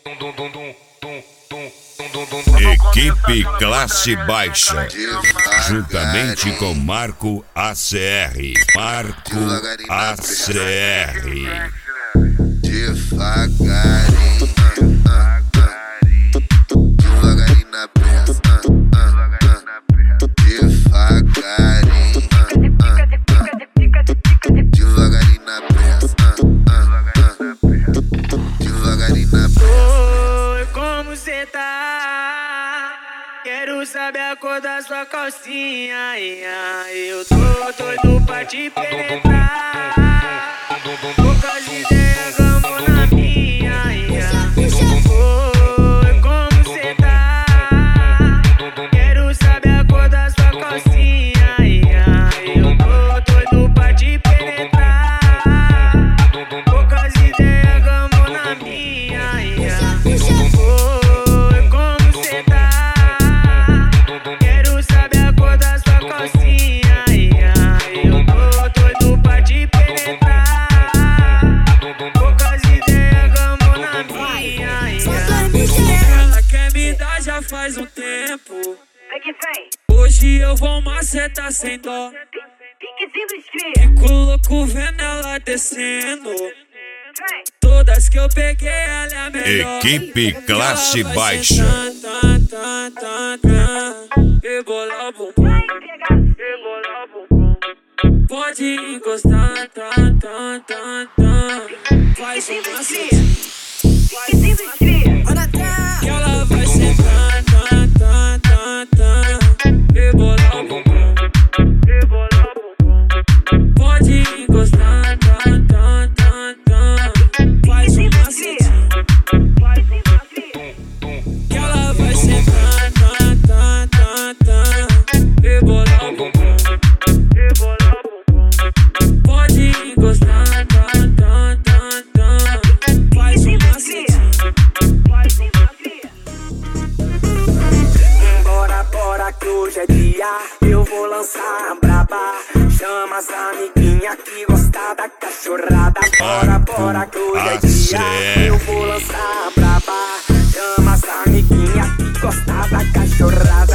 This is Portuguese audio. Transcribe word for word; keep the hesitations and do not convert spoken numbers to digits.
Equipe Classe Baixa, juntamente com Marco A C R. Marco A C R. Devagarinho, devagarinho na pressa, devagarinho, devagarinho na pressa, devagarinho na pressa. Oi, como cê tá? Quero saber a cor da sua calcinha. Eu tô doido pra te penetrar. Poucas ideias, vamos na minha. Oi, como cê tá? Quero saber a cor da sua calcinha. Eu tô doido pra te penetrar. Poucas ideias, vamos na minha. Oi, como cê tá? Quero saber a cor da sua calcinha. Eu tô doido pra te penetrar. Poucas ideias, vamos na minha. Ela quer me dar já faz um tempo. Hoje eu vou macetar sem dó. Fico louco vendo ela descendo. Todas que eu peguei, ela é a melhor. Equipe Classe Baixa. Rebola o bumbum, rebola o bumbum. Pode encostar, tá, tá, tá, tá. Faz um macete, faz um macete. Que ela vai sentar, tá, tá, tá, tá. Rebola o bumbum, rebola o bumbum. Pode encostar, tá, tá, tá, tá. Faz um macete, faz um macete. Que ela vai sentar, tá, tá, tá, tá. Rebola o bumbum, rebola o bumbum. Pode encostar, tá, tá, tá, tá. Faz um macete, faz um macete. Bora, bora que hoje é dia. Eu vou lançar a braba. Chama as amiguinhas que gostam da cachorrada. Bora, bora que hoje é dia. Eu vou lançar a braba. Chama as amiguinhas que gostam da cachorrada.